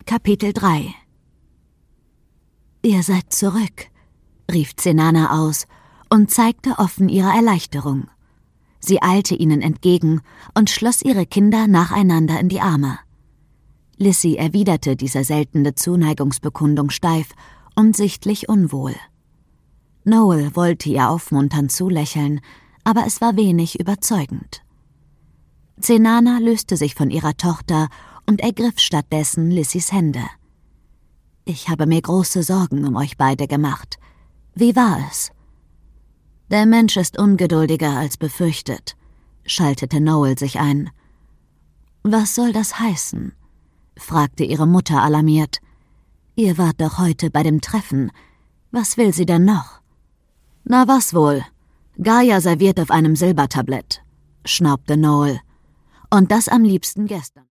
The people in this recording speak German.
Kapitel 3 »Ihr seid zurück«, rief Cenana aus und zeigte offen ihre Erleichterung. Sie eilte ihnen entgegen und schloss ihre Kinder nacheinander in die Arme. Lissy erwiderte diese seltene Zuneigungsbekundung steif und sichtlich unwohl. Noel wollte ihr aufmunternd zulächeln, aber es war wenig überzeugend. Cenana löste sich von ihrer Tochter und ergriff stattdessen Lissys Hände. »Ich habe mir große Sorgen um euch beide gemacht. Wie war es?« »Der Mensch ist ungeduldiger als befürchtet«, schaltete Noel sich ein. »Was soll das heißen?« fragte ihre Mutter alarmiert. »Ihr wart doch heute bei dem Treffen. Was will sie denn noch?« »Na was wohl? Gaia serviert auf einem Silbertablett«, schnaubte Noel. »Und das am liebsten gestern.«